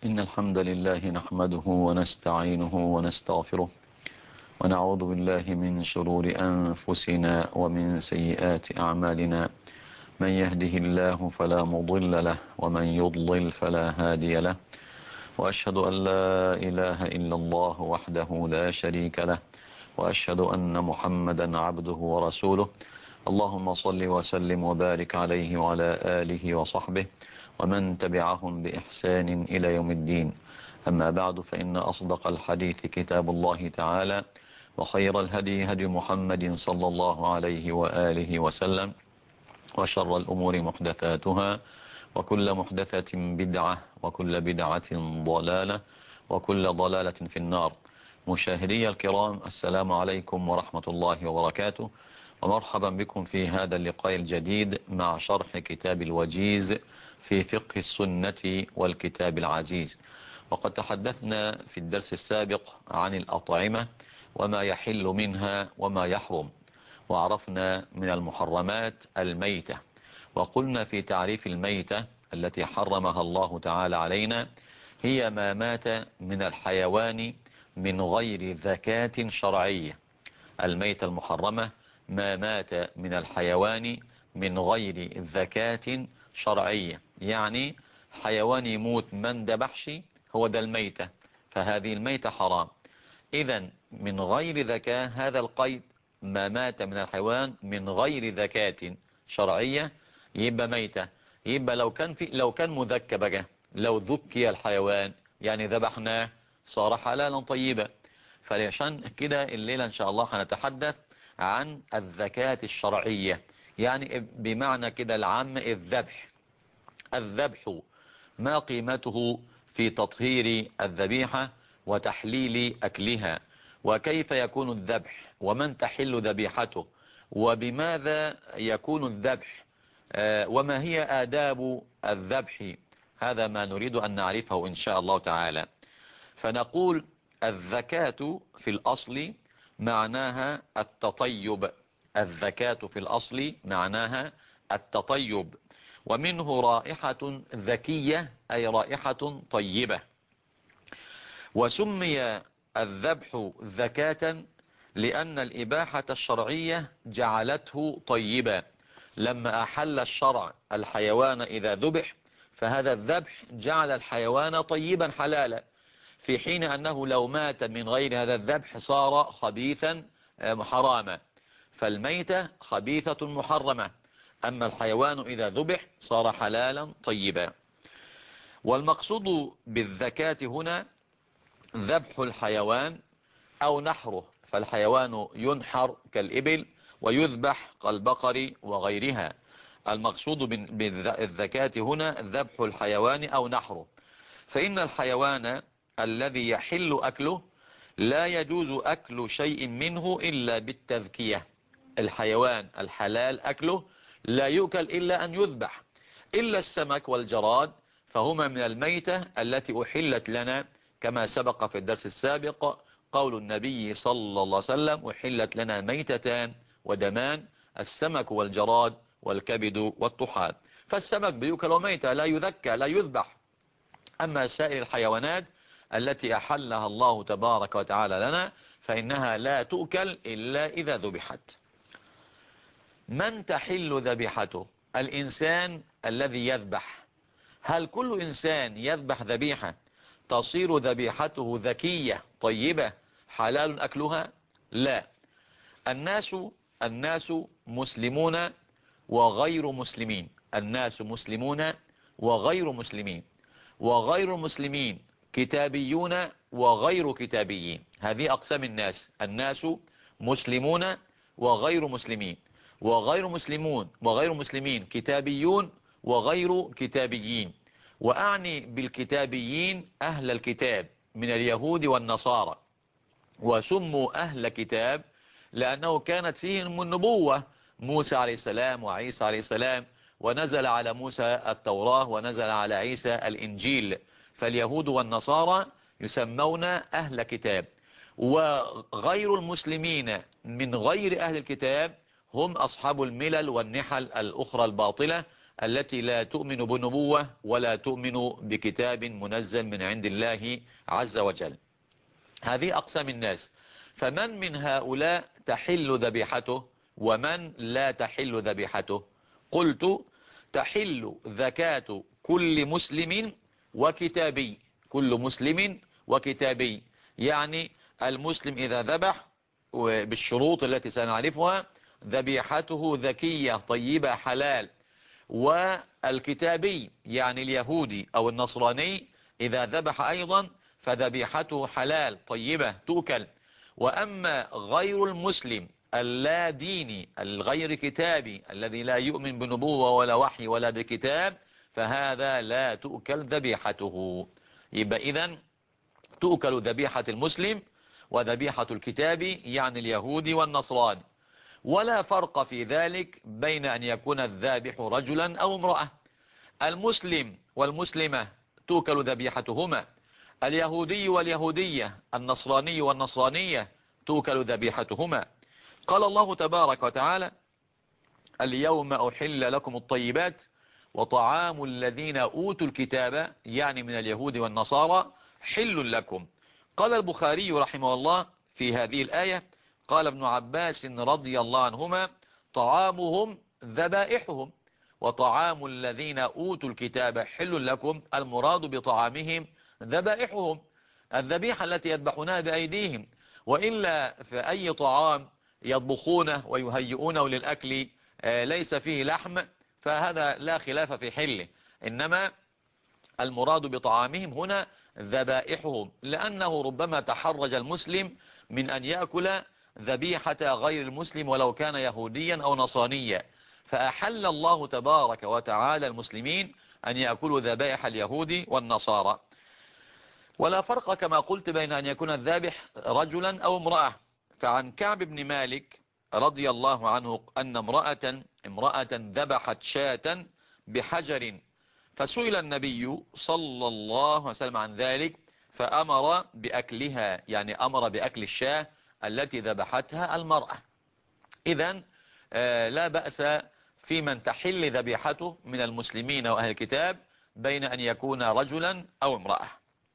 إن الحمد لله نحمده ونستعينه ونستغفره ونعوذ بالله من شرور أنفسنا ومن سيئات أعمالنا. من يهده الله فلا مضل له ومن يضلل فلا هادي له، وأشهد أن لا إله إلا الله وحده لا شريك له، وأشهد أن محمدا عبده ورسوله. اللهم صل وسلم وبارك عليه وعلى آله وصحبه ومن تبعهم بإحسان إلى يوم الدين. أما بعد، فإن أصدق الحديث كتاب الله تعالى، وخير الهدي هدي محمد صلى الله عليه وآله وسلم، وشر الأمور محدثاتها، وكل محدثة بدعة، وكل بدعة ضلالة، وكل ضلالة في النار. مشاهدي الكرام، السلام عليكم ورحمة الله وبركاته، ومرحبا بكم في هذا اللقاء الجديد مع شرح كتاب الوجيز في فقه السنة والكتاب العزيز. وقد تحدثنا في الدرس السابق عن الأطعمة وما يحل منها وما يحرم، وعرفنا من المحرمات الميتة، وقلنا في تعريف الميتة التي حرمها الله تعالى علينا: هي ما مات من الحيوان من غير ذكاة شرعية. الميتة المحرمة ما مات من الحيوان من غير ذكاة شرعية، يعني حيوان يموت من ذبحش، هو ده الميتة، فهذه الميتة حرام. إذن من غير ذكاة، هذا القيد، ما مات من الحيوان من غير ذكاة شرعية يبقى ميتة. يبقى لو كان مذكى بقى، لو ذكي الحيوان يعني ذبحناه، صار حلالا طيبا. فعشان كده الليلة إن شاء الله هنتحدث عن الذكاة الشرعية، يعني بمعنى كده العام الذبح. الذبح ما قيمته في تطهير الذبيحة وتحليل أكلها، وكيف يكون الذبح، ومن تحل ذبيحته، وبماذا يكون الذبح، وما هي آداب الذبح. هذا ما نريد أن نعرفه إن شاء الله تعالى. فنقول: الذكاة في الأصل معناها التطيب. الذكاة في الأصل معناها التطيب، ومنه رائحة ذكية أي رائحة طيبة. وسمي الذبح ذكاة لأن الإباحة الشرعية جعلته طيبا. لما أحل الشرع الحيوان إذا ذبح، فهذا الذبح جعل الحيوان طيبا حلالا، في حين أنه لو مات من غير هذا الذبح صار خبيثا حراما. فالميتة خبيثة محرمة، أما الحيوان إذا ذبح صار حلالا طيبا. والمقصود بالذكاة هنا ذبح الحيوان أو نحره، فالحيوان ينحر كالإبل ويذبح كالبقر وغيرها. المقصود بالذكاة هنا ذبح الحيوان أو نحره، فإن الحيوان الذي يحل أكله لا يجوز أكل شيء منه إلا بالتذكية. الحيوان الحلال أكله لا يؤكل إلا أن يذبح، إلا السمك والجراد، فهما من الميتة التي أحلت لنا، كما سبق في الدرس السابق قول النبي صلى الله عليه وسلم: أحلت لنا ميتتان ودمان، السمك والجراد والكبد والطحال. فالسمك بيؤكل وميتة، لا يذكى لا يذبح. أما سائر الحيوانات التي أحلها الله تبارك وتعالى لنا فإنها لا تؤكل إلا إذا ذبحت. من تحل ذبيحته؟ الإنسان الذي يذبح. هل كل إنسان يذبح ذبيحة تصير ذبيحته ذكية طيبة حلال أكلها؟ لا. الناس مسلمون وغير مسلمين. الناس مسلمون وغير مسلمين، وغير المسلمين كتابيون وغير كتابيين. هذه أقسام الناس: الناس مسلمون وغير مسلمين، وغير مسلمين كتابيون وغير كتابيين. وأعني بالكتابيين أهل الكتاب من اليهود والنصارى، وسموا أهل كتاب لأنه كانت فيهم النبوة، موسى عليه السلام وعيسى عليه السلام، ونزل على موسى التوراة ونزل على عيسى الإنجيل. فاليهود والنصارى يسمون أهل كتاب. وغير المسلمين من غير أهل الكتاب هم أصحاب الملل والنحل الأخرى الباطلة التي لا تؤمن بنبوة ولا تؤمن بكتاب منزل من عند الله عز وجل. هذه أقسام الناس. فمن من هؤلاء تحل ذبيحته ومن لا تحل ذبيحته؟ قلت تحل زكاة كل مسلم وكتابي. كل مسلم وكتابي يعني المسلم إذا ذبح بالشروط التي سنعرفها ذبيحته ذكية طيبة حلال. والكتابي يعني اليهودي أو النصراني إذا ذبح أيضا فذبيحته حلال طيبة تؤكل. وأما غير المسلم اللا ديني الغير كتابي الذي لا يؤمن بنبوة ولا وحي ولا بكتاب فهذا لا تؤكل ذبيحته. يبقى إذن تؤكل ذبيحة المسلم وذبيحة الكتابي يعني اليهودي والنصراني. ولا فرق في ذلك بين أن يكون الذابح رجلا أو امرأة. المسلم والمسلمة تؤكل ذبيحتهما، اليهودي واليهودية، النصراني والنصرانية تؤكل ذبيحتهما. قال الله تبارك وتعالى اليوم أحل لكم الطيبات وطعام الذين أوتوا الكتاب يعني من اليهود والنصارى حل لكم. قال البخاري رحمه الله في هذه الآية قال ابن عباس رضي الله عنهما طعامهم ذبائحهم وطعام الذين أوتوا الكتاب حل لكم. المراد بطعامهم ذبائحهم الذبيحة التي يذبحونها بأيديهم، وإلا فأي طعام يطبخونه ويهيئونه للأكل ليس فيه لحم فهذا لا خلاف في حله، إنما المراد بطعامهم هنا ذبائحهم، لأنه ربما تحرج المسلم من أن يأكل ذبيحة غير المسلم ولو كان يهوديا أو نصرانيا، فأحل الله تبارك وتعالى المسلمين أن يأكلوا ذبائح اليهود والنصارى. ولا فرق كما قلت بين أن يكون الذابح رجلا أو امرأة. فعن كعب بن مالك رضي الله عنه أن امرأة ذبحت شاة بحجر فسئل النبي صلى الله عليه وسلم عن ذلك فأمر بأكلها، يعني أمر بأكل الشاة التي ذبحتها المرأة. إذن لا بأس في من تحل ذبيحته من المسلمين وأهل الكتاب بين أن يكون رجلا أو امرأة.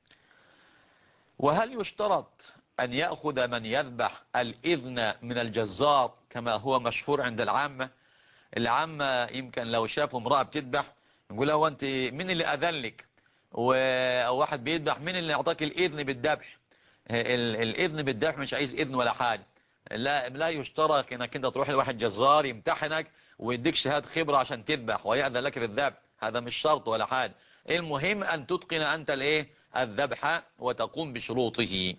وهل يشترط أن يأخذ من يذبح الإذن من الجزار كما هو مشهور عند العامة؟ العامة يمكن لو شافوا امرأة بتذبح يقول له أنت مين اللي أذن لك؟ وواحد بيذبح مين اللي أعطاك الإذن بالذبح؟ الإذن بالذبح مش عايز إذن ولا حاجة. لا يشترط انك انت تروح لواحد جزار يمتحنك ويديك شهادة خبرة عشان تذبح ويأذن لك بالذبح، هذا مش شرط ولا حاجة. المهم ان تتقن انت الايه الذبح وتقوم بشروطه.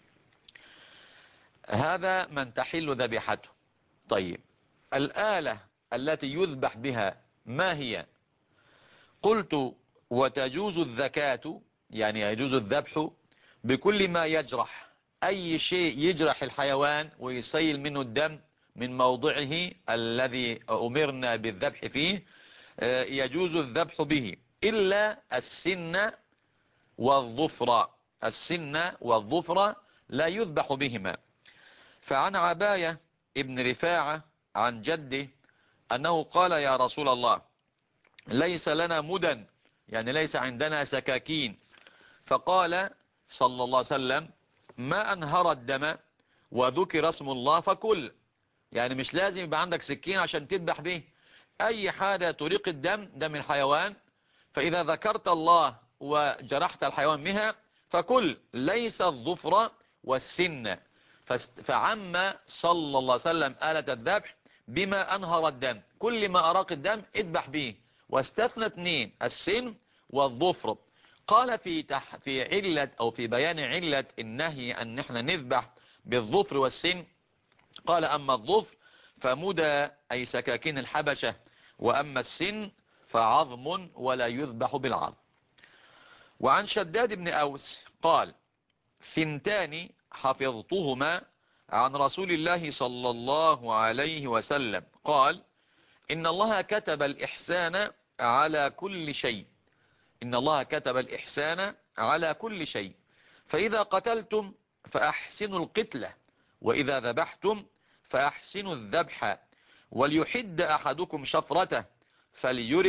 هذا من تحل ذبيحته. طيب الآلة التي يذبح بها ما هي؟ قلت وتجوز الذكاة يعني يجوز الذبح بكل ما يجرح، أي شيء يجرح الحيوان ويسيل منه الدم من موضعه الذي أمرنا بالذبح فيه يجوز الذبح به إلا السن والظفر. السن والظفر لا يذبح بهما. فعن عباية ابن رفاعة عن جده أنه قال يا رسول الله ليس لنا مدن، يعني ليس عندنا سكاكين. فقال صلى الله عليه وسلم ما أنهر الدم وذكر اسم الله فكل، يعني مش لازم يبقى عندك سكين عشان تذبح به، أي حاجة تريق الدم دم الحيوان فإذا ذكرت الله وجرحت الحيوان بها فكل، ليس الظفر والسن. فعم صلى الله عليه وسلم آلة الذبح بما أنهر الدم، كل ما أراق الدم اذبح به، واستثنى اثنين السن والظفر. قال في علة أو في بيان علة النهي أن احنا نذبح بالظفر والسن قال أما الظفر فمدى أي سكاكين الحبشة، وأما السن فعظم ولا يذبح بالعظم. وعن شداد بن أوس قال ثنتان حفظتهما عن رسول الله صلى الله عليه وسلم قال إن الله كتب الإحسان على كل شيء، إن الله كتب الإحسان على كل شيء، فإذا قتلتم فأحسنوا القتلة، وإذا ذبحتم فأحسنوا الذبح، وليحد أحدكم شفرته فليرح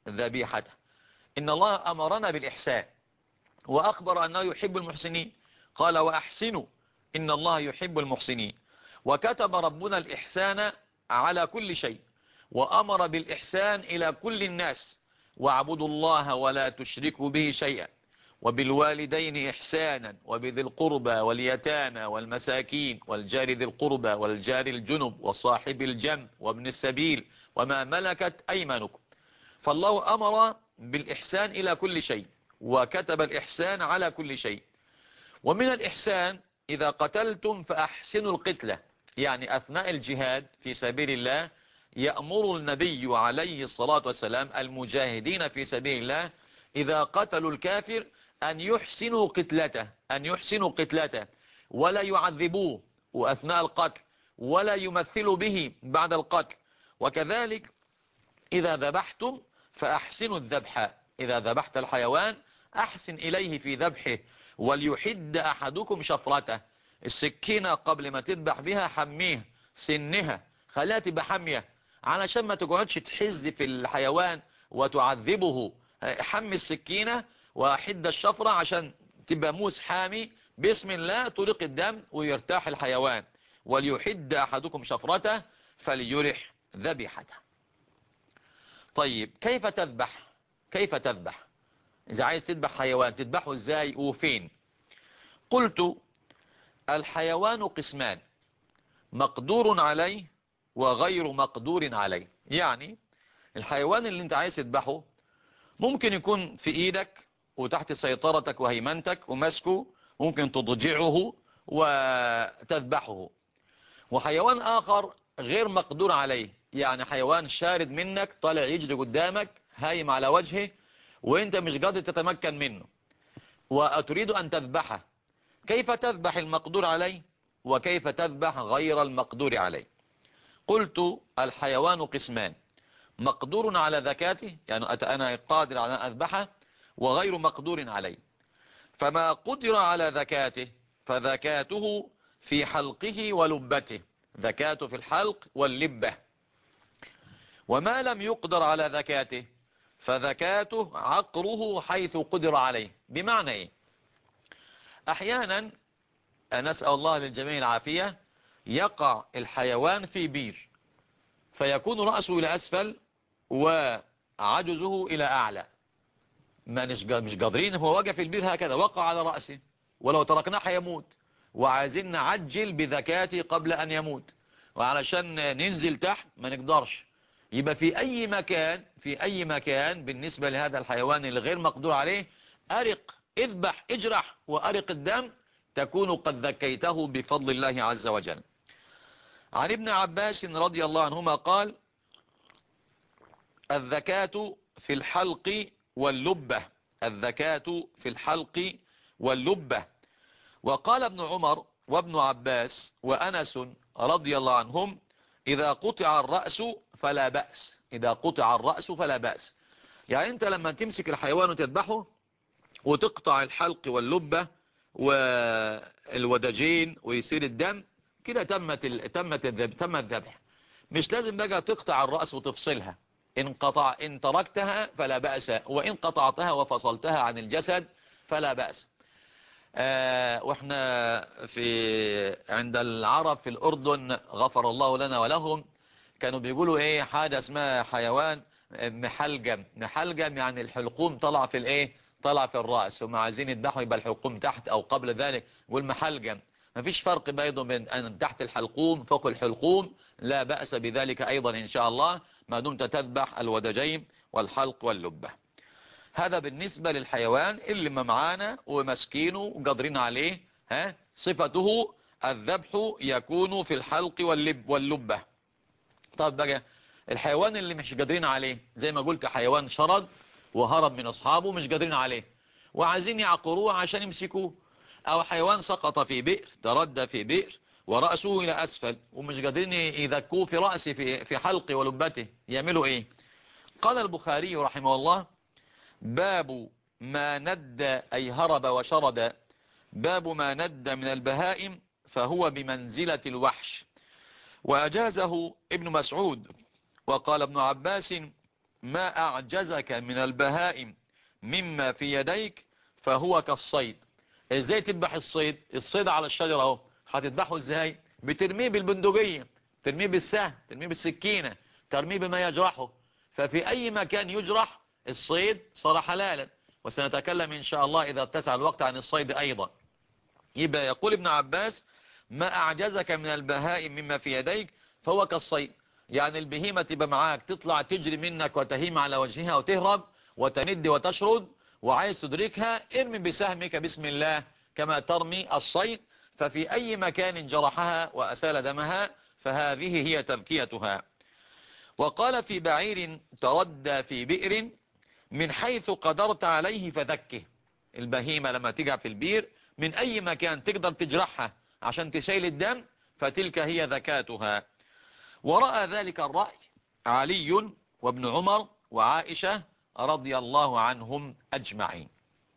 ذبيحته. إن الله أمرنا بالإحسان وأخبر أنه يحب المحسنين، قال وأحسنوا إن الله يحب المحسنين. وكتب ربنا الإحسان على كل شيء، وأمر بالإحسان إلى كل الناس، واعبدوا الله ولا تشركوا به شيئا، وبالوالدين إحسانا، وبذي القربى واليتامى والمساكين والجار ذي القربى والجار الجنب وصاحب الجنب وابن السبيل وما ملكت أيمانكم. فالله أمر بالإحسان إلى كل شيء، وكتب الإحسان على كل شيء. ومن الإحسان إذا قتلتم فأحسنوا القتلة، يعني أثناء الجهاد في سبيل الله يأمر النبي عليه الصلاة والسلام المجاهدين في سبيل الله إذا قتلوا الكافر أن يحسنوا قتلته، أن يحسنوا قتلته ولا يعذبوه أثناء القتل، ولا يمثلوا به بعد القتل. وكذلك إذا ذبحتم فأحسنوا الذبح، إذا ذبحت الحيوان أحسن إليه في ذبحه، وليحد أحدكم شفرته، السكينة قبل ما تذبح بها حميه، سنها خليها تبقى حامية علشان ما تقعدش تحز في الحيوان وتعذبه. حمي السكينة وحد الشفرة عشان تبقى موس حامي، بسم الله طريق الدم ويرتاح الحيوان. وليحد أحدكم شفرته فليرح ذبيحته. طيب كيف تذبح؟ كيف تذبح؟ إذا عايز تذبح حيوان تذبحه إزاي وفين؟ قلت الحيوان قسمان، مقدور عليه وغير مقدور عليه. يعني الحيوان اللي انت عايز تذبحه ممكن يكون في ايدك وتحت سيطرتك وهيمنتك ومسكه، ممكن تضجعه وتذبحه. وحيوان آخر غير مقدور عليه، يعني حيوان شارد منك طالع يجري قدامك هايم على وجهه وانت مش قادر تتمكن منه وتريد أن تذبحه. كيف تذبح المقدور عليه وكيف تذبح غير المقدور عليه؟ قلت الحيوان قسمان، مقدور على ذكاته، يعني أنا قادر على أن أذبحه، وغير مقدور عليه. فما قدر على ذكاته فذكاته في حلقه ولبته، ذكاته في الحلق واللبة. وما لم يقدر على ذكاته فذكاته عقره حيث قدر عليه. بمعنى إيه؟ أحيانا نسأل الله للجميع العافية، يقع الحيوان في بير فيكون رأسه إلى أسفل وعجزه إلى أعلى، ما مش قادرين، هو وقع في البير هكذا وقع على رأسه، ولو تركناه حيموت، وعايزين نعجل بذكاته قبل أن يموت، وعلشان ننزل تحت ما نقدرش. يبقى في أي مكان بالنسبة لهذا الحيوان اللي غير مقدور عليه، أرق، اذبح، اجرح وأرق الدم، تكون قد ذكيته بفضل الله عز وجل. عن ابن عباس رضي الله عنهما قال الذكاة في الحلق واللبة، الذكاة في الحلق واللبة. وقال ابن عمر وابن عباس وأنس رضي الله عنهم إذا قطع الرأس فلا بأس، إذا قطع الرأس فلا بأس. يعني أنت لما تمسك الحيوان وتذبحه وتقطع الحلق واللبة والودجين ويصير الدم كده تم الذبح. مش لازم بقى تقطع الرأس وتفصلها، إن تركتها فلا بأس، وإن قطعتها وفصلتها عن الجسد فلا بأس. واحنا عند العرب في الأردن غفر الله لنا ولهم، كانوا بيقولوا ايه حاجة اسمها حيوان محلجم. محلجم يعني الحلقوم طلع في الايه، طلع في الرأس، هم عايزين يذبحوا يبقى الحلقوم تحت او قبل ذلك، يقول محلجم. مفيش فرق بين ان تحت الحلقوم فوق الحلقوم، لا بأس بذلك ايضا ان شاء الله ما دمت تذبح الودجين والحلق واللبة. هذا بالنسبة للحيوان اللي ما معانا ومسكينه وقادرين عليه. صفته الذبح يكون في الحلق واللبة. طب بقى الحيوان اللي مش قادرين عليه، زي ما قلت حيوان شرد وهرب من أصحابه مش قادرين عليه وعايزين يعقروه عشان يمسكوه، أو حيوان سقط في بئر، تردى في بئر ورأسه إلى أسفل ومش قادرين يذكوه في رأسه في حلقه ولبته، يعملوا إيه؟ قال البخاري رحمه الله باب ما ند أي هرب وشرد، باب ما ند من البهائم فهو بمنزلة الوحش. وأجازه ابن مسعود. وقال ابن عباس ما أعجزك من البهائم مما في يديك فهو كالصيد. ازاي تذبح الصيد؟ الصيد على الشجرة اهو، هتذبحه ازاي؟ بترميه بالبندقية، ترميه بالسهم، ترميه بالسكينة، ترميه بما يجرحه. ففي اي مكان يجرح الصيد صار حلالا، وسنتكلم ان شاء الله اذا اتسع الوقت عن الصيد ايضا. يبقى يقول ابن عباس ما أعجزك من البهائم مما في يديك فهو كالصيد، يعني البهيمة تبقى معاك تطلع تجري منك وتهيم على وجهها وتهرب وتند وتشرد، وعايز تدركها ارمي بسهمك بسم الله كما ترمي الصيد. ففي أي مكان جرحها وأسال دمها فهذه هي تذكيتها. وقال في بعير تردى في بئر من حيث قدرت عليه فذكه. البهيمة لما تقع في البير من أي مكان تقدر تجرحها عشان تشيل الدم فتلك هي ذكاتها. ورأى ذلك الرأي علي وابن عمر وعائشة رضي الله عنهم أجمعين.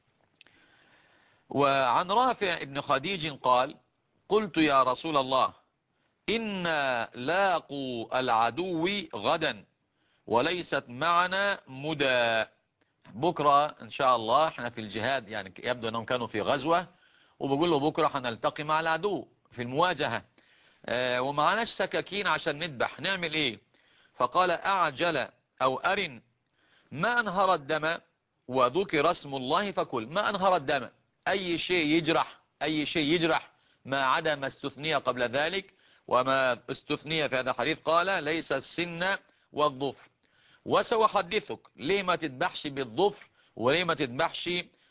وعن رافع ابن خديج قال قلت يا رسول الله إنا لاقوا العدو غدا وليست معنا مدى. بكرة ان شاء الله احنا في الجهاد، يعني يبدو انهم كانوا في غزوة، وبقول له بكرة هنلتقي مع العدو في المواجهة، ومعناش سكاكين عشان نذبح، نعمل ايه؟ فقال اعجل او ارن ما انهر الدم وذكر اسم الله فكل. ما انهر الدم اي شيء يجرح، اي شيء يجرح ما عدا ما استثني قبل ذلك. وما استثني في هذا الحديث قال ليس السن والظفر. وسأحدثك ليه ما تذبحش بالظفر وليه ما تذبحش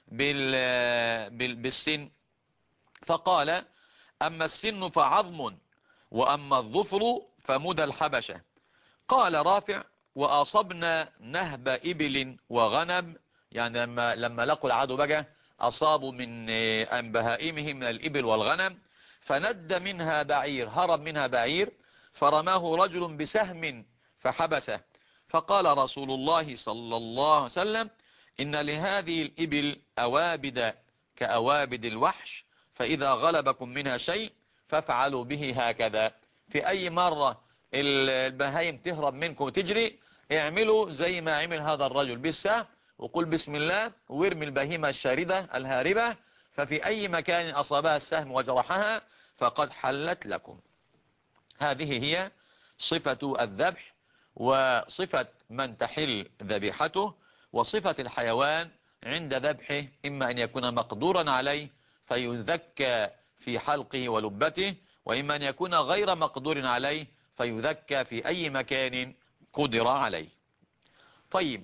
بالسن. فقال أما السن فعظم وأما الظفر فمدى الحبشة. قال رافع وأصبنا نهب إبل وغنم، يعني لما لقوا العدو بقى أصابوا من بهائمهم من الإبل والغنم، فند منها بعير، هرب منها بعير، فرماه رجل بسهم فحبسه. فقال رسول الله صلى الله عليه وسلم إن لهذه الإبل أوابد كأوابد الوحش، فإذا غلبكم منها شيء فافعلوا به هكذا. في أي مرة البهايم تهرب منكم وتجري اعملوا زي ما عمل هذا الرجل بالسهم، وقل بسم الله وارمي البهيمة الشاردة الهاربة، ففي أي مكان أصابها السهم وجرحها فقد حلت لكم. هذه هي صفة الذبح وصفة من تحل ذبيحته وصفة الحيوان عند ذبحه، إما أن يكون مقدورا عليه فيذكى في حلقه ولبته، وإما أن يكون غير مقدور عليه فيذكى في أي مكان قدر عليه. طيب،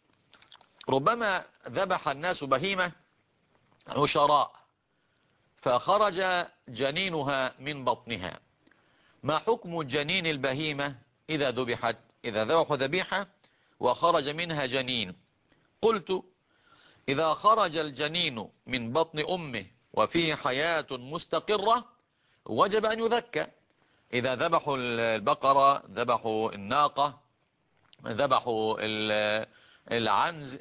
ربما ذبح الناس بهيمة عشراء فخرج جنينها من بطنها. ما حكم جنين البهيمة إذا ذبحت؟ إذا ذبحوا ذبيحة وخرج منها جنين، قلت إذا خرج الجنين من بطن أمه وفيه حياة مستقرة وجب أن يذكى. إذا ذبحوا البقرة، ذبحوا الناقة، ذبحوا العنز،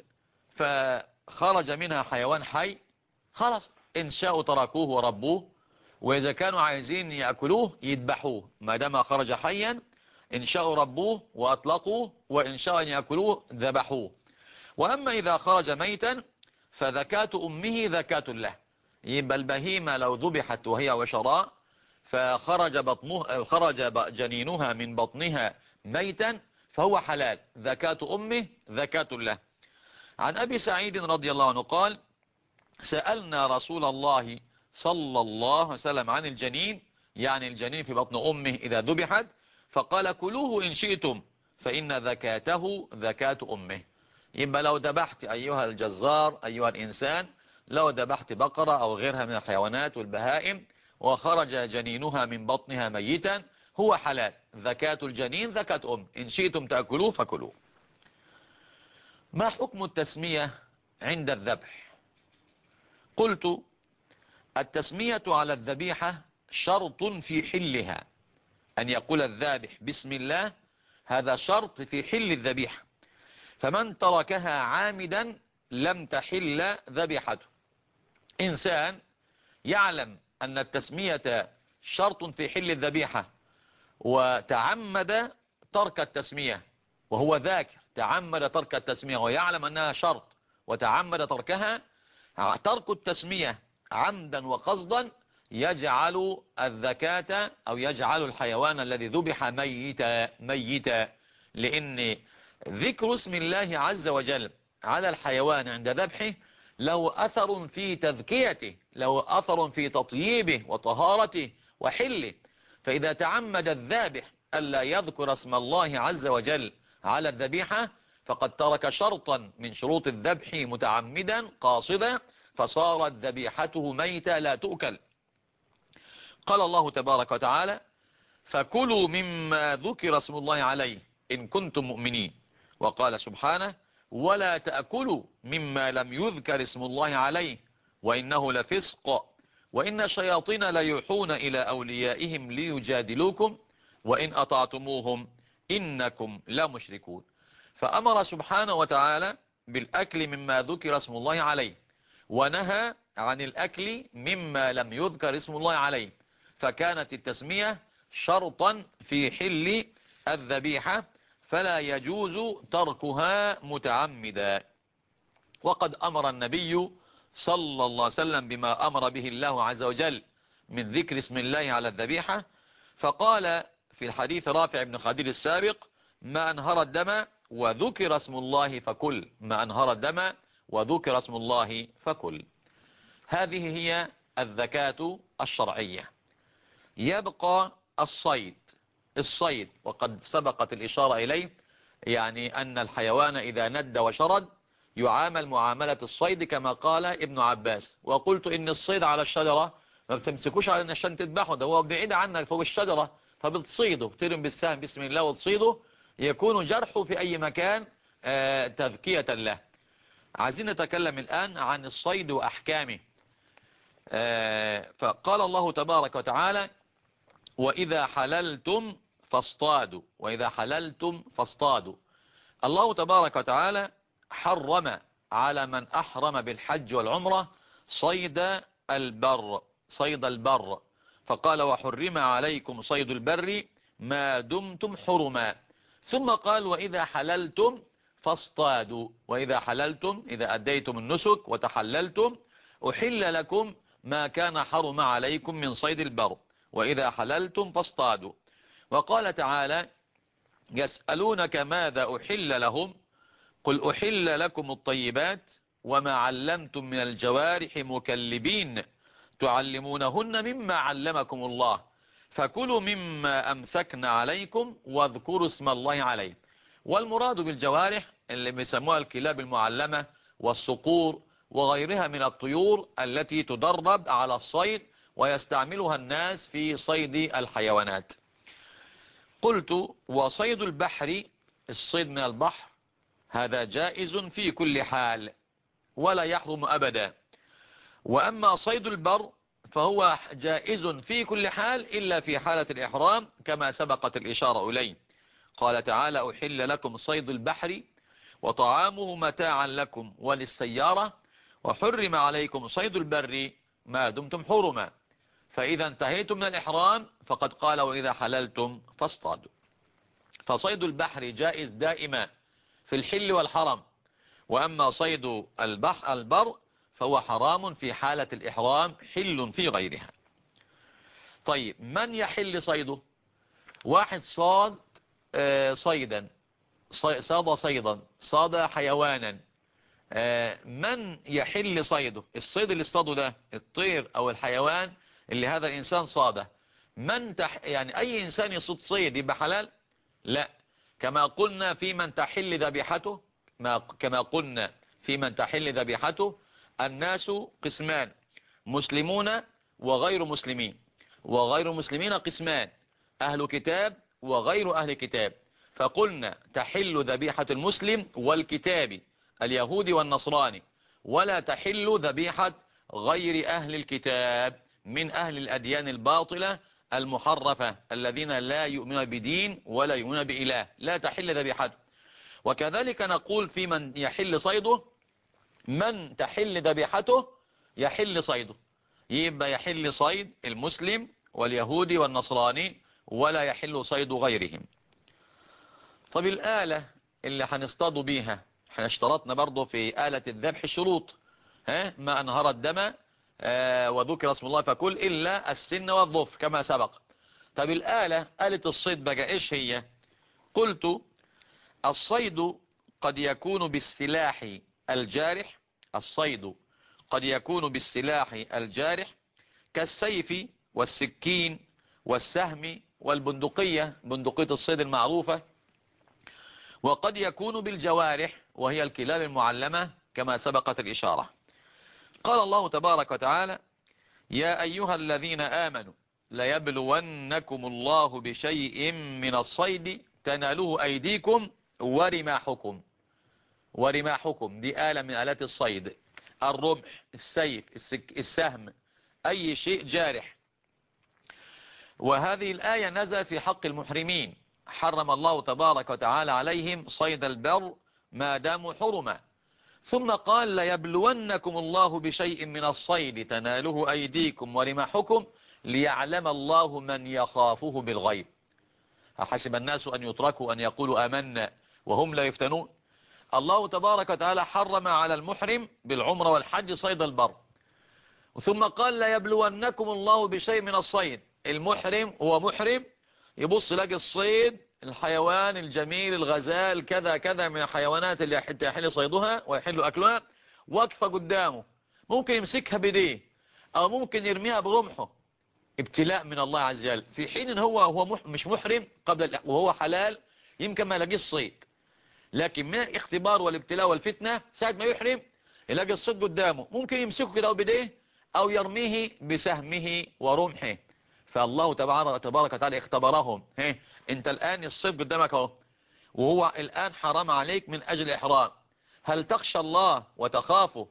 فخرج منها حيوان حي، خلاص إن شاءوا تركوه وربوه، وإذا كانوا عايزين يأكلوه يذبحوه، ما دام خرج حيا إن شاءوا ربوه وأطلقوه، وإن شاءوا أن يأكلوه ذبحوه. وأما إذا خرج ميتا فذكاة أمه ذكاة له. يبقى البهيمة لو ذبحت وهي وشراء فخرج خرج جنينها من بطنها ميتا فهو حلال، ذكاة أمه ذكاة له. عن أبي سعيد رضي الله عنه قال سألنا رسول الله صلى الله عليه وسلم عن الجنين، يعني الجنين في بطن أمه إذا ذبحت، فقال كلوه إن شئتم فإن ذكاته ذكاة أمه. يبقى لو ذبحت أيها الجزار أيها الإنسان، لو ذبحت بقرة أو غيرها من الحيوانات والبهائم وخرج جنينها من بطنها ميتا هو حلال، ذكاة الجنين ذكاة أم، إن شئتم تأكلوه فكلوه. ما حكم التسمية عند الذبح؟ قلت التسمية على الذبيحة شرط في حلها، أن يقول الذابح بسم الله، هذا شرط في حل الذبيحة، فمن تركها عامدا لم تحل ذبيحته. إنسان يعلم أن التسمية شرط في حل الذبيحة وتعمد ترك التسمية وهو ذاكر تعمد ترك التسمية ويعلم أنها شرط وتعمد تركها، ترك التسمية عمدا وقصدا يجعل الذكاة أو يجعل الحيوان الذي ذبح ميتا، لأن ذكر اسم الله عز وجل على الحيوان عند ذبحه له أثر في تذكيته، له أثر في تطييبه وطهارته وحله. فإذا تعمد الذابح ألا يذكر اسم الله عز وجل على الذبيحة فقد ترك شرطا من شروط الذبح متعمدا قاصدا، فصارت ذبيحته ميتة لا تؤكل. قال الله تبارك وتعالى: فكلوا مما ذكر اسم الله عليه إن كنتم مؤمنين. وقال سبحانه: ولا تأكلوا مما لم يذكر اسم الله عليه وإنه لفسق وإن الشياطين ليوحون إلى أوليائهم ليجادلوكم وإن أطعتموهم إنكم لمشركون. فأمر سبحانه وتعالى بالأكل مما ذكر اسم الله عليه، ونهى عن الأكل مما لم يذكر اسم الله عليه، فكانت التسمية شرطا في حل الذبيحة فلا يجوز تركها متعمدا. وقد أمر النبي صلى الله عليه وسلم بما أمر به الله عز وجل من ذكر اسم الله على الذبيحة، فقال في الحديث رافع بن خديج السابق: ما أنهر الدم وذكر اسم الله فكل، ما أنهر الدم وذكر اسم الله فكل. هذه هي الذكاة الشرعية. يبقى الصيد وقد سبقت الإشارة إليه، يعني أن الحيوان إذا ند وشرد يعامل معاملة الصيد كما قال ابن عباس. وقلت إن الصيد على الشجرة ما بتمسكوش عشان تذبحه، ده هو بعيد عنك فوق الشجرة فبتصيده، ترم بالسهم بسم الله وتصيده، يكون جرحه في أي مكان تذكية له. عايزين نتكلم الآن عن الصيد وأحكامه. فقال الله تبارك وتعالى: وإذا حللتم فاصطادوا، وإذا حللتم فاصطادوا. الله تبارك وتعالى حرم على من أحرم بالحج والعمرة صيد البر، فقال: وحرم عليكم صيد البر ما دمتم حرما. ثم قال: وإذا حللتم فاصطادوا، وإذا حللتم إذا أديتم النسك وتحللتم أحل لكم ما كان حرم عليكم من صيد البر وإذا حللتم فاصطادوا. وقال تعالى: يسألونك ماذا أحل لهم قل أحل لكم الطيبات وما علمتم من الجوارح مكلبين تعلمونهن مما علمكم الله فكلوا مما أمسكن عليكم واذكروا اسم الله عليه. والمراد بالجوارح اللي بيسموها الكلاب المعلمة والصقور وغيرها من الطيور التي تدرب على الصيد ويستعملها الناس في صيد الحيوانات. قلت: وصيد البحر، الصيد من البحر، هذا جائز في كل حال ولا يحرم أبدا. وأما صيد البر فهو جائز في كل حال إلا في حالة الإحرام كما سبقت الإشارة إليه. قال تعالى: أحل لكم صيد البحر وطعامه متاعا لكم وللسيارة وحرم عليكم صيد البر ما دمتم حرما. فإذا انتهيتم من الإحرام فقد قال: وإذا حللتم فاصطادوا. فصيد البحر جائز دائما في الحل والحرم، وأما صيد البر فهو حرام في حالة الإحرام، حل في غيرها. طيب، من يحل صيده؟ واحد صاد صيدا، صاد حيوانا، من يحل صيده؟ الصيد اللي اصطاده ده الطير أو الحيوان اللي هذا الإنسان صاده، يعني أي إنسان يصيد صيد يبقى حلال؟ لا، كما قلنا في من تحل ذبيحته، كما قلنا في من تحل ذبيحته الناس قسمان: مسلمون وغير مسلمين، وغير مسلمين قسمان: أهل كتاب وغير أهل كتاب. فقلنا تحل ذبيحة المسلم والكتاب اليهود والنصراني، ولا تحل ذبيحة غير أهل الكتاب من أهل الأديان الباطلة المحرفة الذين لا يؤمنون بدين ولا يؤمنون بإله، لا تحل ذبيحته. وكذلك نقول في من يحل صيده: من تحل ذبيحته يحل صيده، يبقى يحل صيد المسلم واليهودي والنصراني ولا يحل صيد غيرهم. طب الآلة اللي هنصطادوا بيها. احنا اشترطنا برضو في آلة الذبح شروط، ما أنهر الدم وذكر اسم الله فكل إلا السن والظفر كما سبق. طب آلة الصيد بقى إيش هي؟ قلت الصيد قد يكون بالسلاح الجارح. الصيد قد يكون بالسلاح الجارح كالسيف والسكين والسهم والبندقية، بندقية الصيد المعروفة. وقد يكون بالجوارح وهي الكلاب المعلمة كما سبقت الإشارة. قال الله تبارك وتعالى: يا أيها الذين آمنوا ليبلونكم الله بشيء من الصيد تناله أيديكم ورماحكم. ورماحكم دي آلة من آلات الصيد، الرمح، السيف، السهم، أي شيء جارح. وهذه الآية نزلت في حق المحرمين، حرم الله تبارك وتعالى عليهم صيد البر ما داموا حرما. ثم قال: ليبلونكم الله بشيء من الصيد تناله أيديكم ورماحكم ليعلم الله من يخافه بالغيب. أحسب الناس أن يتركوا أن يقولوا آمنا وهم لا يفتنون. الله تبارك وتعالى حرم على المحرم بالعمر والحج صيد البر، ثم قال: ليبلونكم الله بشيء من الصيد. المحرم هو محرم يبص يلاقي الصيد، الحيوان الجميل، الغزال، كذا كذا من الحيوانات اللي يحل صيدها ويحل أكلها واقفة قدامه، ممكن يمسكها بيديه أو ممكن يرميها برمحه، ابتلاء من الله عز وجل. في حين ان هو مش محرم قبل وهو حلال يمكن ما يلاقيش الصيد، لكن من الاختبار والابتلاء والفتنة ساعة ما يحرم يلاقي الصيد قدامه، ممكن يمسكه كده بيديه أو يرميه بسهمه ورمحه. فالله تبارك وتعالى اختبرهم. انت الآن الصيد قدامك اهو، وهو الآن حرام عليك من أجل إحرام. هل تخشى الله وتخافه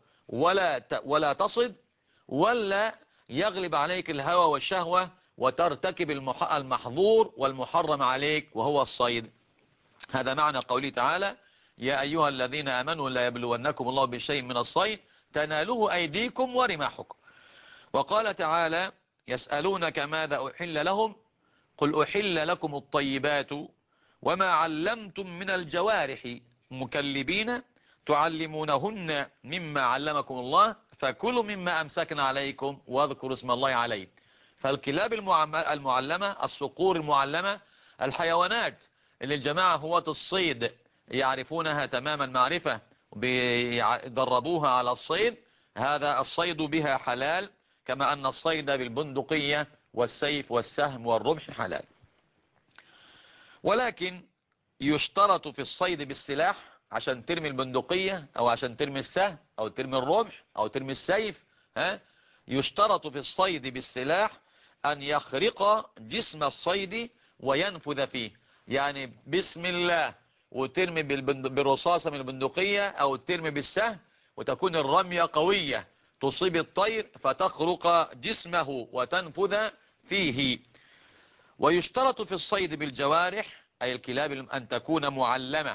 ولا تصد، ولا يغلب عليك الهوى والشهوة وترتكب المحظور والمحرم عليك وهو الصيد؟ هذا معنى قوله تعالى: يا أيها الذين آمنوا لا يبلونكم الله بشيء من الصيد تناله أيديكم ورماحكم. وقال تعالى: يسألونك ماذا أحل لهم قل أحل لكم الطيبات وما علمتم من الجوارح مكلبين تعلمونهن مما علمكم الله فكلوا مما أمسكنا عليكم واذكروا اسم الله عليه. فالكلاب المعلمة، الصقور المعلمة، الحيوانات اللي الجماعة هواة الصيد يعرفونها تماما معرفة بيدربوها على الصيد، هذا الصيد بها حلال كما أن الصيد بالبندقية والسيف والسهم والرمح حلال. ولكن يشترط في الصيد بالسلاح عشان ترمي البندقية أو عشان ترمي السهم أو ترمي الرمح أو ترمي السيف، يشترط في الصيد بالسلاح أن يخرق جسم الصيد وينفذ فيه. يعني بسم الله وترمي بالرصاصة من البندقية أو ترمي بالسهم وتكون الرمية قوية تصيب الطير فتخرق جسمه وتنفذ فيه. ويشترط في الصيد بالجوارح أي الكلاب أن تكون معلمة،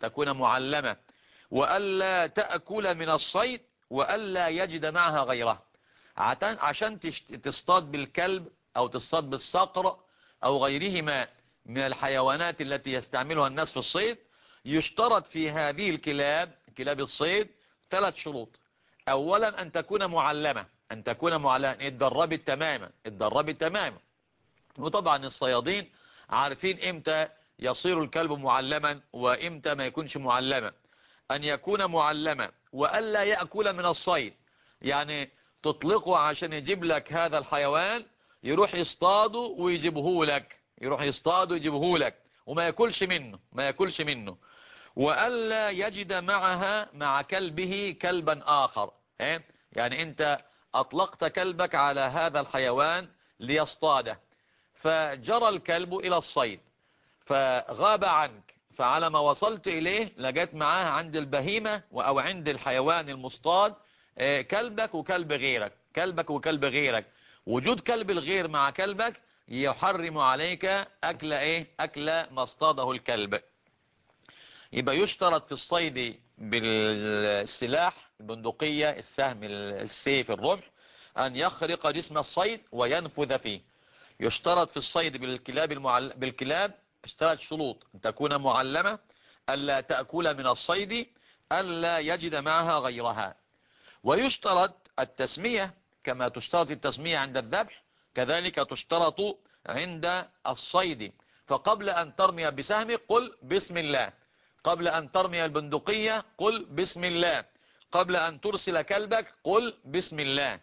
وألا تأكل من الصيد وألا يجد معها غيره. عشان تصطاد بالكلب أو تصطاد بالصقر أو غيرهما من الحيوانات التي يستعملها الناس في الصيد، يشترط في هذه كلاب الصيد 3 شروط. أولا أن تكون معلمة، اتدربت تماما. وطبعا الصيادين عارفين امتى يصير الكلب معلما وامتى ما يكونش معلما. أن يكون معلما وألا يأكل من الصيد، يعني تطلقه عشان يجيب لك هذا الحيوان يروح يصطاده ويجيبه لك وما يأكلش منه. وألا يجد مع كلبه كلبا آخر. يعني أنت أطلقت كلبك على هذا الحيوان ليصطاده، فجرى الكلب إلى الصيد فغاب عنك، فعلى ما وصلت إليه لقيت معاه عند البهيمة أو عند الحيوان المصطاد كلبك وكلب غيرك. وجود كلب الغير مع كلبك يحرم عليك أكل ما اصطاده الكلب. يبقى يشترط في الصيد بالسلاح، البندقية، السهم، السيف، الرمح، أن يخرق جسم الصيد وينفذ فيه. يشترط في الصيد بالكلاب 3 شروط: أن تكون معلمة، ألا تأكل من الصيد ألا يجد معها غيرها. ويشترط التسمية كما تشترط التسمية عند الذبح، كذلك تشترط عند الصيد. فقبل أن ترمي بسهم قل بسم الله، قبل أن ترمي البندقية قل بسم الله، قبل أن ترسل كلبك قل بسم الله.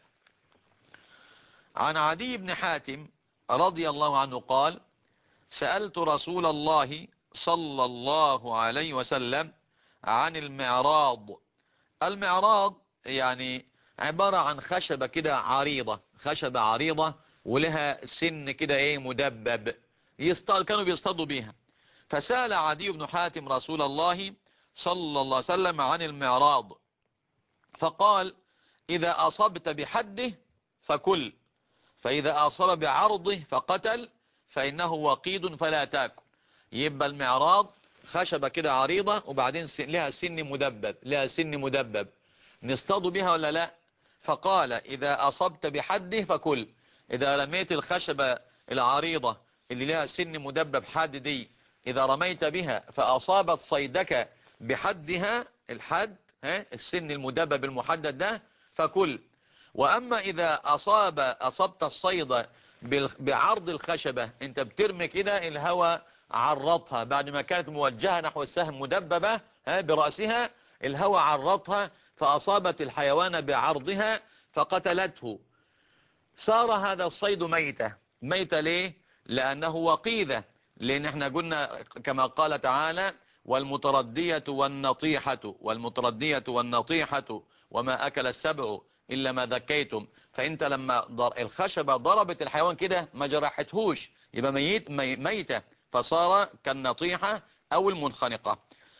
عن عدي بن حاتم رضي الله عنه قال: سألت رسول الله صلى الله عليه وسلم عن المعراض. المعراض يعني عبارة عن خشبة كده عريضة، خشبة عريضة ولها سن كده مدبب، كانوا بيصطادوا بيها. فسأل عدي بن حاتم رسول الله صلى الله عليه وسلم عن المعراض، فقال: إذا أصبت بحده فكل، فإذا أصاب بعرضه فقتل، فإنه وقيد فلا تأكل. يبقى المعراض خشبة كده عريضة وبعدين لها سن مدبب، لها سن مدبب، نصطاد بها ولا لا؟ فقال: إذا أصبت بحده فكل. إذا رميت الخشبة العريضة اللي لها سن مدبب حاد دي، إذا رميت بها فأصابت صيدك بحدها، الحد السن المدبب المحدد ده، فكل. وأما إذا أصبت الصيد بعرض الخشبة، انت بترمي كده الهواء عرضها بعد ما كانت موجهة نحو السهم مدببة برأسها، الهواء عرضها فأصابت الحيوان بعرضها فقتلته، صار هذا الصيد ميتة. ميتة ليه؟ لأنه وقيذة، لأن احنا قلنا كما قال تعالى: والمتردية والنطيحة، والمتردية والنطيحة وما أكل السبع إلا ما ذكيتم. فأنت لما الخشبة ضربت الحيوان كده ما جرحتهوش، يبقى ميتة، فصار كالنطيحة أو المنخنقة.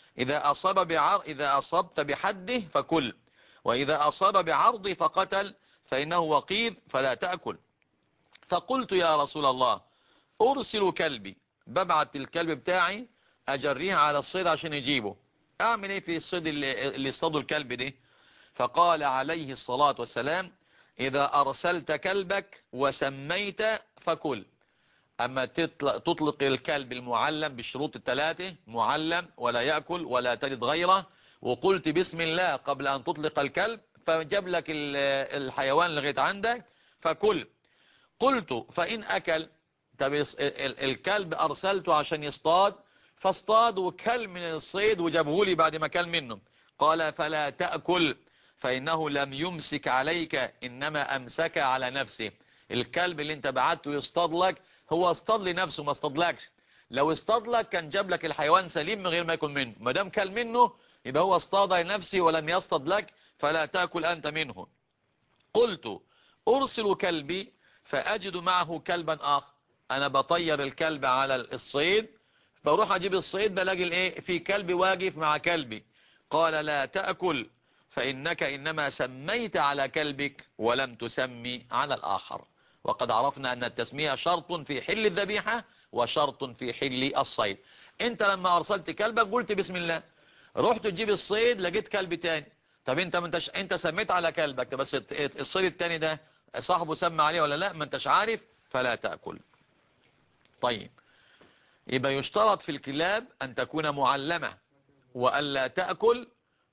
إذا أصبت بحده فكل، وإذا أصاب بعرضه فقتل، فإنه وقيذ فلا تأكل. فقلت: يا رسول الله، أرسل كلبي، ببعت الكلب بتاعي أجريه على الصيد عشان يجيبه، أعمل إيه في الصيد اللي يصطادوا الكلب دي؟ فقال عليه الصلاة والسلام: إذا أرسلت كلبك وسميت فكل. أما تطلق الكلب المعلم بالشروط الثلاثة، معلم ولا يأكل ولا تجد غيره، وقلت بسم الله قبل أن تطلق الكلب، فجاب لك الحيوان لغاية عندك، فكل. قلت: فإن أكل، طب الكلب أرسلته عشان يصطاد، فاصطاد وكل من الصيد وجابه لي بعد ما كل منه. قال: فلا تأكل، فإنه لم يمسك عليك، إنما أمسك على نفسه. الكلب اللي انت بعته يصطاد لك هو اصطاد لنفسه، ما اصطادلكش. لو اصطاد لك كان جاب لك الحيوان سليم من غير ما يكون منه، ما دام كل منه يبقى هو اصطاد لنفسه ولم يصطاد لك، فلا تأكل أنت منه. قلت: أرسل كلبي فأجد معه كلبا آخر، أنا بطير الكلب على الصيد، بروح أجيب الصيد بلاقي في كلب واقف مع كلبي. قال: لا تأكل، فإنك إنما سميت على كلبك ولم تسمي على الآخر. وقد عرفنا أن التسمية شرط في حل الذبيحة وشرط في حل الصيد. انت لما أرسلت كلبك قلت بسم الله، رحت تجيب الصيد لقيت كلب تاني، طب انت سميت على كلبك، بس الصيد التاني ده صاحبه سمى عليه ولا لا، ما انتش عارف، فلا تأكل. طيب، يبقى يشترط في الكلاب أن تكون معلمة، وألا تأكل،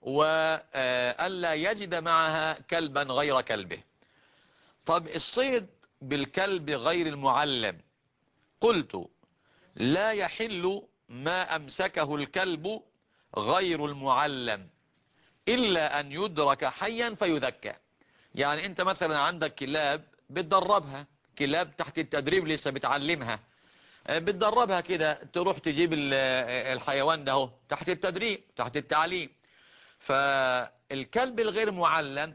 وألا يجد معها كلبا غير كلبه. طب الصيد بالكلب غير المعلم، قلت: لا يحل ما أمسكه الكلب غير المعلم إلا أن يدرك حيا فيذكى. يعني انت مثلا عندك كلاب بتدربها، كلاب تحت التدريب لسه بتعلمها، بتدربها كده، تروح تجيب الحيوان ده هو تحت التدريب تحت التعليم. فالكلب الغير معلم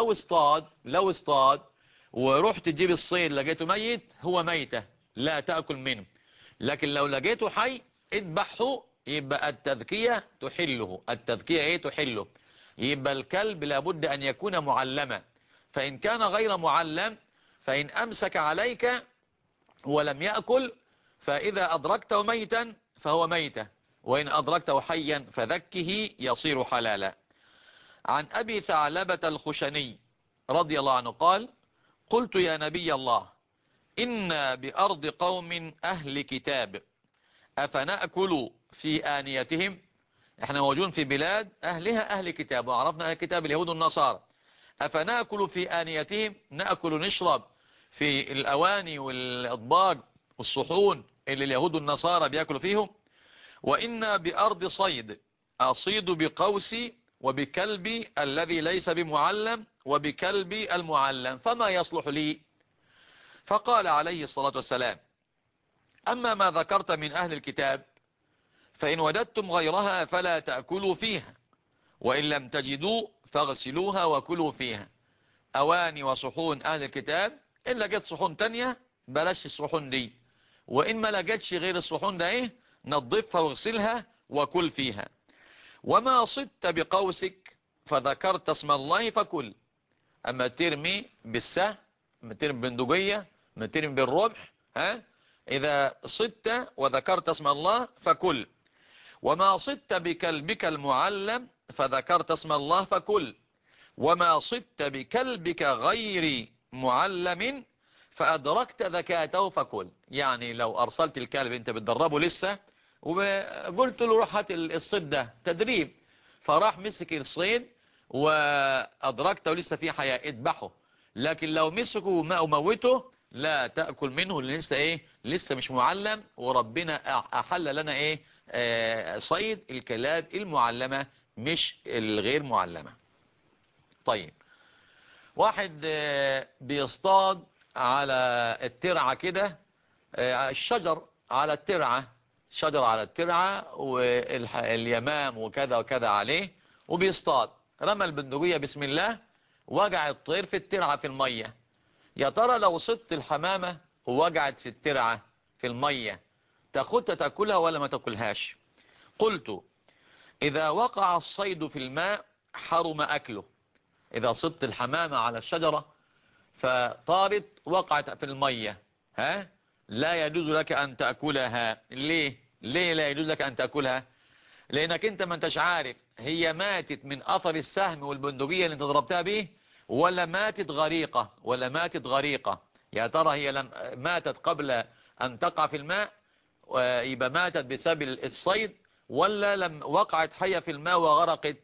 لو اصطاد ورحت تجيب الصيد لقيته ميت، هو ميتة لا تأكل منه. لكن لو لقيته حي اذبحه، يبقى التذكية تحله، التذكية تحله. يبقى الكلب لابد أن يكون معلما. فإن كان غير معلم، فإن أمسك عليك ولم يأكل، فإذا أدركته ميتا فهو ميتة، وإن أدركته حيا فذكه يصير حلالا. عن أبي ثعلبة الخشني رضي الله عنه قال: قلت: يا نبي الله، إنا بأرض قوم أهل كتاب، أفنأكل في آنيتهم؟ احنا موجودين في بلاد أهلها أهل كتاب، وعرفنا أهل كتاب اليهود والنصارى، أفنأكل في آنيتهم، نأكل ونشرب في الأواني والأطباق والصحون اللي اليهود والنصارى بيأكلوا فيهم؟ وإنا بأرض صيد، أصيد بقوسي وبكلبي الذي ليس بمعلم وبكلبي المعلم، فما يصلح لي؟ فقال عليه الصلاة والسلام: أما ما ذكرت من أهل الكتاب فإن وجدتم غيرها فلا تأكلوا فيها، وإن لم تجدوا فاغسلوها وكلوا فيها. أواني وصحون أهل الكتاب، إن لقيت صحون تانية بلاش الصحون دي، وإن ما لقيتش غير الصحون ده إيه، نظفها واغسلها وكل فيها. وما صدت بقوسك فذكرت اسم الله فكل. أما ترمي بالسهم، أما ترمي بندقية، أما ترمي بالرمح، إذا صدت وذكرت اسم الله فكل. وما صدت بكلبك المعلم فذكرت اسم الله فكل. وما صدت بكلبك غير معلم فأدركت ذكاته فكل. يعني لو أرسلت الكلب أنت بتدربه لسه وقلت له روح هات الصيد ده تدريب، فراح مسك الصيد وأدركته لسه في حياة، اذبحه. لكن لو مسكه وموته لا تأكل منه، اللي لسه ايه، لسه مش معلم، وربنا أحل لنا ايه، صيد الكلاب المعلمة مش الغير معلمة. طيب، واحد بيصطاد على الترعة كده، الشجر على الترعة، شجر على الترعة واليمام وكذا وكذا عليه، وبيصطاد، رمى البندقية بسم الله، وقع الطير في الترعة في المية. يا ترى لو صدت الحمامة ووقعت في الترعة في المية تاخدها تاكلها ولا ما تاكلهاش؟ قلت: إذا وقع الصيد في الماء حرم أكله. إذا صدت الحمامة على الشجرة فطارت وقعت في المية، لا يجوز لك أن تأكلها. ليه لا يجوز لك أن تأكلها؟ لأنك أنت ما انتش عارف هي ماتت من أثر السهم والبندقية اللي انت ضربتها به، ولا ماتت غريقة. يا ترى هي ماتت قبل أن تقع في الماء يبقى ماتت بسبب الصيد، ولا لم وقعت حية في الماء وغرقت؟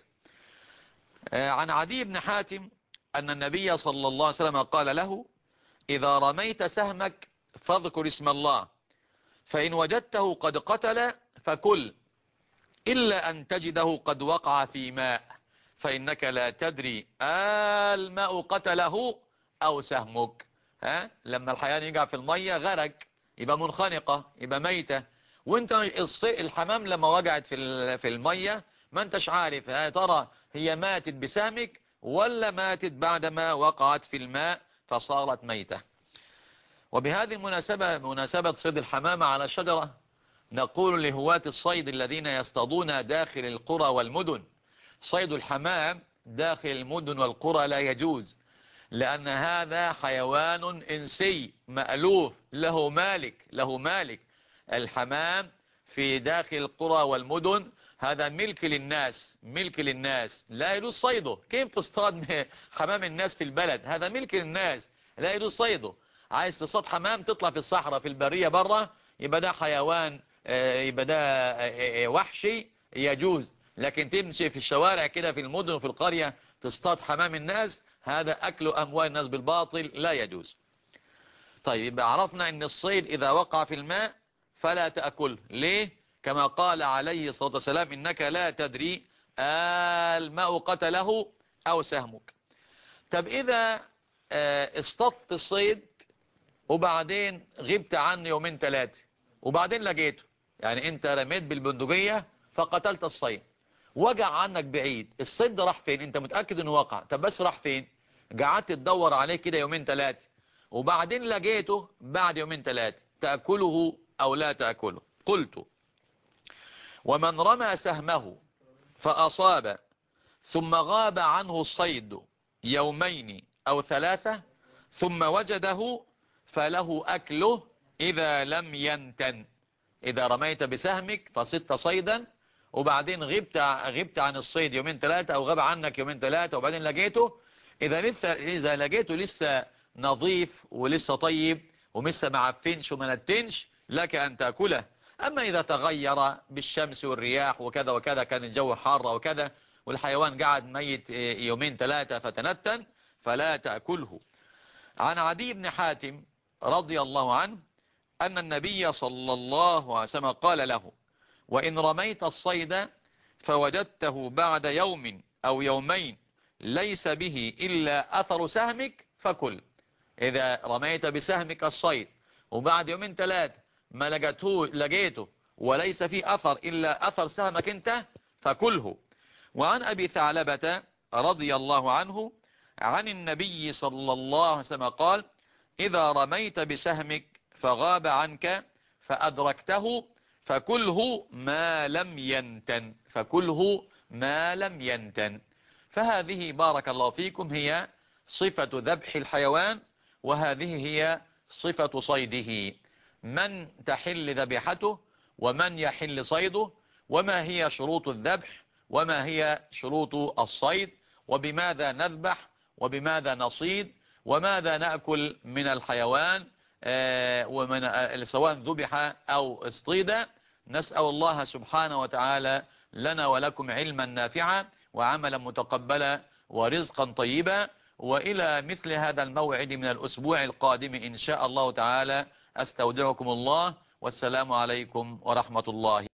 عن عدي بن حاتم أن النبي صلى الله عليه وسلم قال له: إذا رميت سهمك فاذكر اسم الله، فإن وجدته قد قتل فكل، إلا أن تجده قد وقع في ماء، فإنك لا تدري الماء قتله أو سهمك. لما الحيوان يقع في المية غرق، يبقى منخنقة، يبقى ميتة، وانت الحمام لما وقعت في المية ما انتش عارف ترى هي ماتت بسهمك ولا ماتت بعدما وقعت في الماء فصارت ميتة. وبهذه المناسبة، مناسبة صيد الحمامة على الشجرة، نقول لهواة الصيد الذين يصطادون داخل القرى والمدن: صيد الحمام داخل المدن والقرى لا يجوز، لأن هذا حيوان إنسي مألوف له مالك. الحمام في داخل القرى والمدن هذا ملك للناس، لا يجوز صيده. كيف تصطاد حمام الناس في البلد؟ هذا ملك للناس، لا يجوز صيده. عايز تصطاد حمام تطلع في الصحراء في البرية برة، يبقى ده حيوان، يبقى ده وحشي يجوز. لكن تمشي في الشوارع كده في المدن وفي القرية تصطاد حمام الناس، هذا أكل أموال الناس بالباطل، لا يجوز. طيب، يبقى عرفنا أن الصيد إذا وقع في الماء فلا تأكل. ليه؟ كما قال عليه الصلاة والسلام: إنك لا تدري الماء قتله أو سهمك. طب إذا اصطدت الصيد وبعدين غبت عنه يومين ثلاثة وبعدين لقيته، يعني انت رميت بالبندقية فقتلت الصيد، وقع عنك بعيد، الصيد ده راح فين؟ انت متأكد انه وقع، طب بس راح فين؟ قعدت تدور عليه كده يومين ثلاثة وبعدين لقيته بعد يومين ثلاثة، تأكله او لا تأكله؟ قلت: ومن رمى سهمه فأصاب ثم غاب عنه الصيد يومين أو ثلاثة ثم وجده فله أكله إذا لم ينتن. إذا رميت بسهمك فصدت صيدا وبعدين غبت عن الصيد يومين ثلاثة أو غاب عنك يومين ثلاثة وبعدين لقيته، إذا لقيته لسه نظيف ولسه طيب ولسه معفنش وما نتنش، لك أن تأكله. أما إذا تغير بالشمس والرياح وكذا وكذا، كان الجو حار وكذا والحيوان قاعد ميت يومين ثلاثة فتنتن، فلا تأكله. عن عدي بن حاتم رضي الله عنه أن النبي صلى الله عليه وسلم قال له: وإن رميت الصيد فوجدته بعد يوم أو يومين ليس به إلا أثر سهمك فكل. إذا رميت بسهمك الصيد وبعد يومين ثلاثة ما لقيته وليس فيه أثر إلا أثر سهمك انت فكله. وعن أبي ثعلبة رضي الله عنه عن النبي صلى الله عليه وسلم قال: إذا رميت بسهمك فغاب عنك فأدركته فكله ما لم ينتن، فكله ما لم ينتن. فهذه بارك الله فيكم هي صفة ذبح الحيوان، وهذه هي صفة صيده، من تحل ذبيحته ومن يحل صيده، وما هي شروط الذبح وما هي شروط الصيد، وبماذا نذبح وبماذا نصيد وماذا نأكل من الحيوان ومن سواء ذبح أو اصطيد. نسأل الله سبحانه وتعالى لنا ولكم علما نافعا وعملا متقبلا ورزقا طيبا، وإلى مثل هذا الموعد من الأسبوع القادم إن شاء الله تعالى أستودعكم الله، والسلام عليكم ورحمة الله